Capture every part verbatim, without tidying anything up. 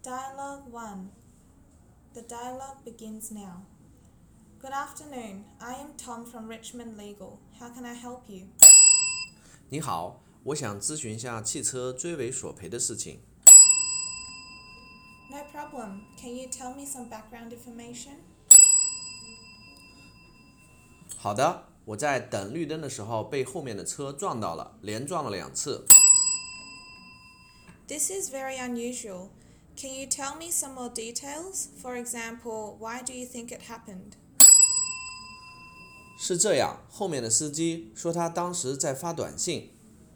Dialogue one. The dialogue begins now. Good afternoon. I am Tom from Richmond Legal. How can I help you? 你好，我想咨询下汽车追尾索赔的事情。 No problem. Can you tell me some background information? 好的，我在等绿灯的时候被后面的车撞到了，连撞了两次。 This is very unusual. Can you tell me some more details? For example, why do you think it happened? 是这样，后面的司机说他当时在发短信。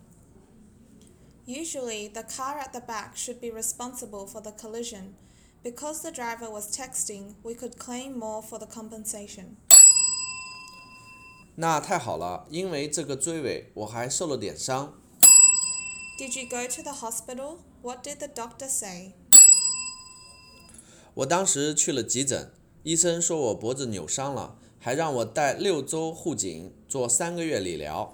Usually, the car at the back should be responsible for the collision. Because the driver was texting, we could claim more for the compensation. 那太好了，因为这个追尾我还受了点伤。 Did you go to the hospital? What did the doctor say? 我当时去了急诊，医生说我脖子扭伤了，还让我带六周护颈，做三个月理疗。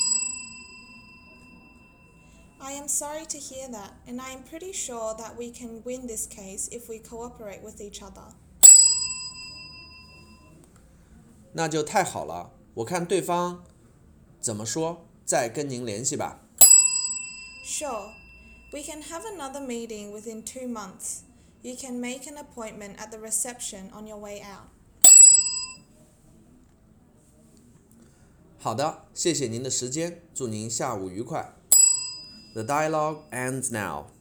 I am sorry to hear that, and I am pretty sure that we can win this case if we cooperate with each other. 那就太好了，我看对方怎么说，再跟您联系吧。 Sure. We can have another meeting within two months. You can make an appointment at the reception on your way out. 好的，谢谢您的时间，祝您下午愉快。The dialogue ends now.